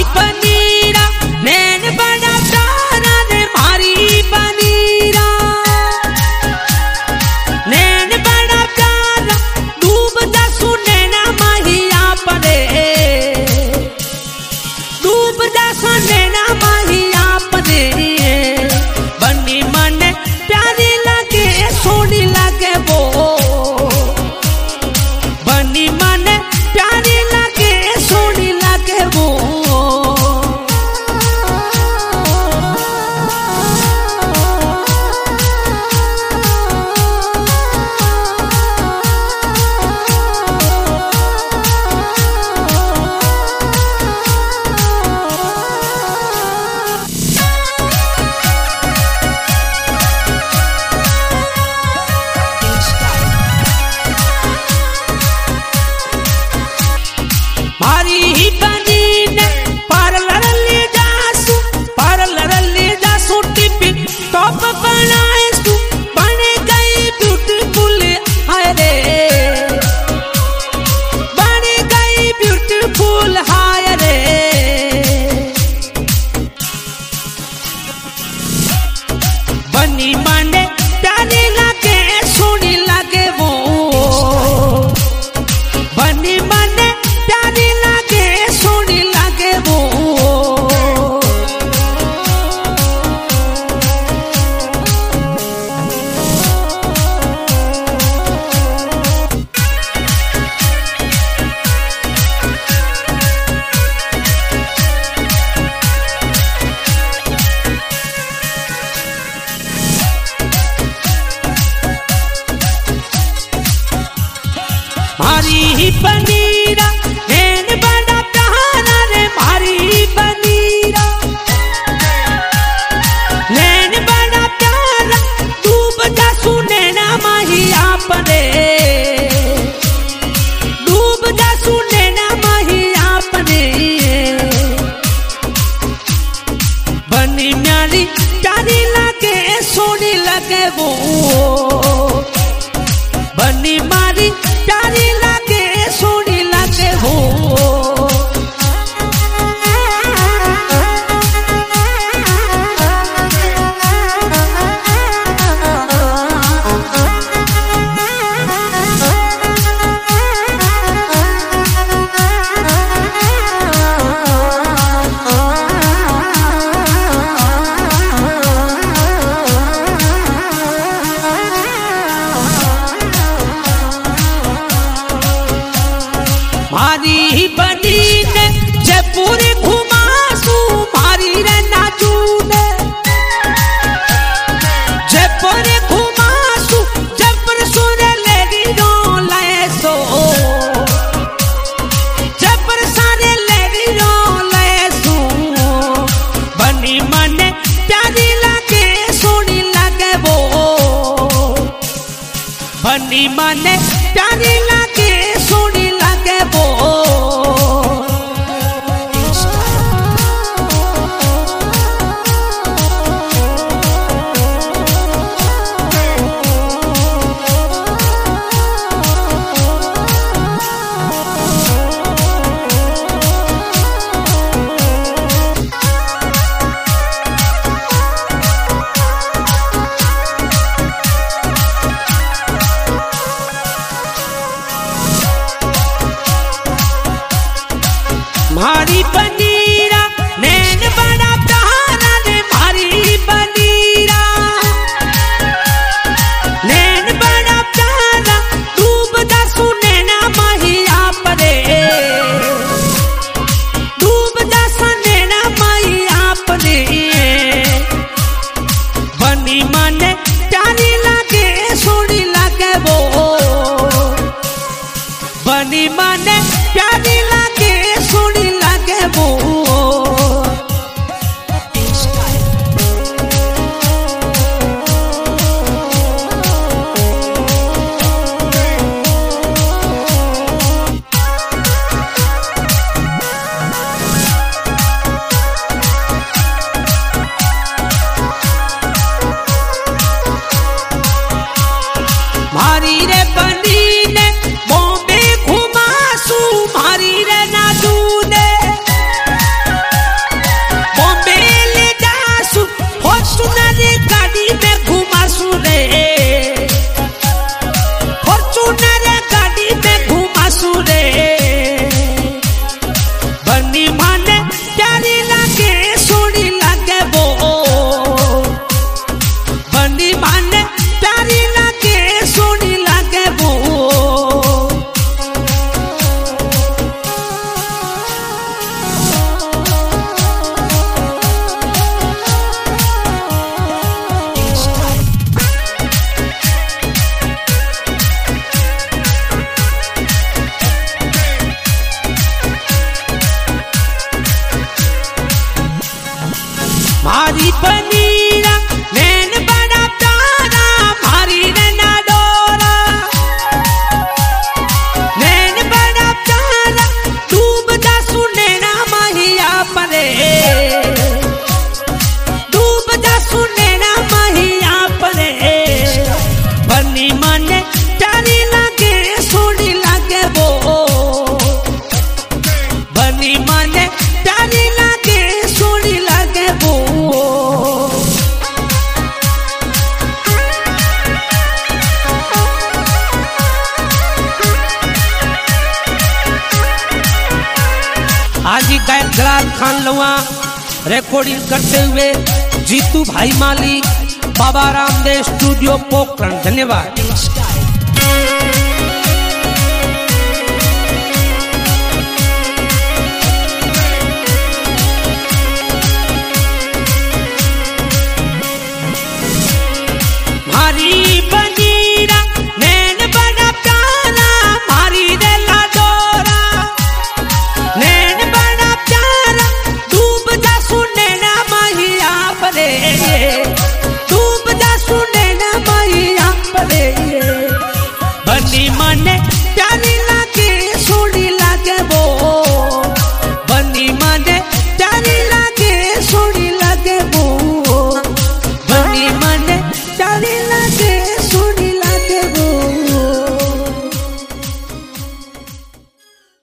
पनीरा नैन बड़ा प्यारा रे मारी पनीरा नैन बड़ा प्यारा डूब जा सुनैना माहिया परे डूब जा सुनैना माहिया परे बनी मन प्यारी लगे सोनी लगे वो बनी मन प्यारी लगे सोनी लगे वो मारी ही बनी ने पार्लर ले जासू टिपी टॉप बनाए तू बन गई ब्यूटीफुल हाय रे बन गई ब्यूटीफुल हाय रे बनी माने प्यारी लगे सोनी लगे वो बनी माने प्यारी लगे सोनी लगे वो मारी ही पनीरा नैन बड़ा प्यारा रे मारी पनीरा नैन बड़ा प्यारा डूब जा सुनैना माहिया परे डूब जा सुनैना माहिया परे बनी म्यारी प्यारी लगे सोनी लगे वो बनी मारी प्यारी लगे सोनी लगे हो मारी ही बनी ने जयपुर घुमासू मारी रे नाचू ने जयपुर घुमासू जयपुर सुर लेडी रो लाए सो जयपुर सारे लेडी रो लाए सो बनी मन प्यारी लगे सोनी लगे वो बनी मन प्यारी लगे सोनी लगे वो मारी पनीरा नैन बड़ा प्यारा रे मारी पनीरा नैन बड़ा प्यारा डूब जा सुनैना माहिया परे डूब जा सुनैना माहिया परे बनी मन प्यारी लगे सोनी लगे वो बनी मन प्यारी लगे सोनी लगे वो हाजी गायक जलाल खान लुआ, रिकॉर्डिंग करते हुए जीतू भाई माली, बाबा रामदेव स्टूडियो पोखरण। धन्यवाद।